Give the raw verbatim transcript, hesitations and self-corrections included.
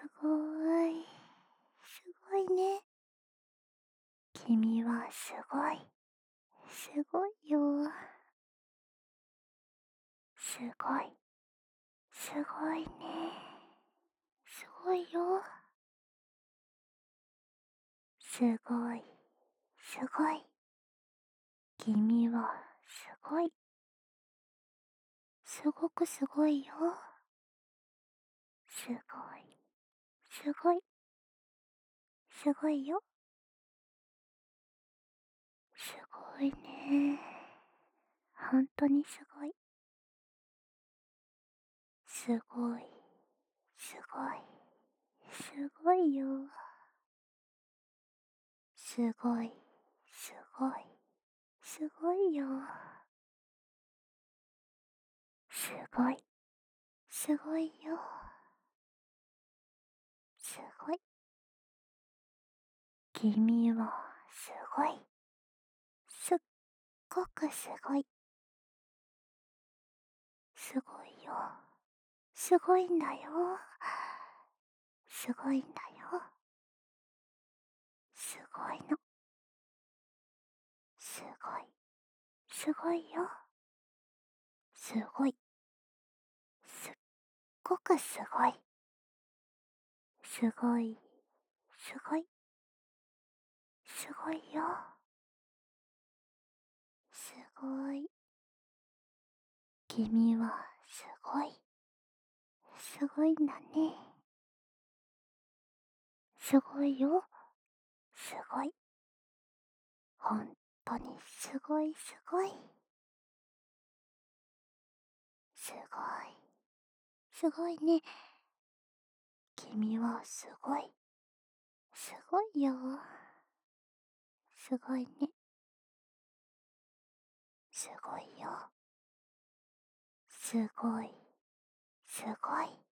ごい。すごいね。君はすごい。すごいよ。すごい。すごいね。すごいよ。すごい。すごい。君はすごい。すごくすごいよ。すごい。すごい。すごいよ。すごいね。ほんとにすごい。すごい。すごい。すごいよ。すごい。すごい。すごいよ。すごい。すごいよ。すごい。君はすごい。すっごくすごい。すごいよ。すごいんだよ。すごいんだよ。すごいの。すごい。すごいよ。すごい。すっごくすごい。すごい。すごい。すごいよ。すごい。君はすごい。すごいんだね。すごいよ。すごい。ほんとにすごいすごい。すごい。すごいね。君はすごい。すごいよ。すごいね。すごいよ。すごい。すごい。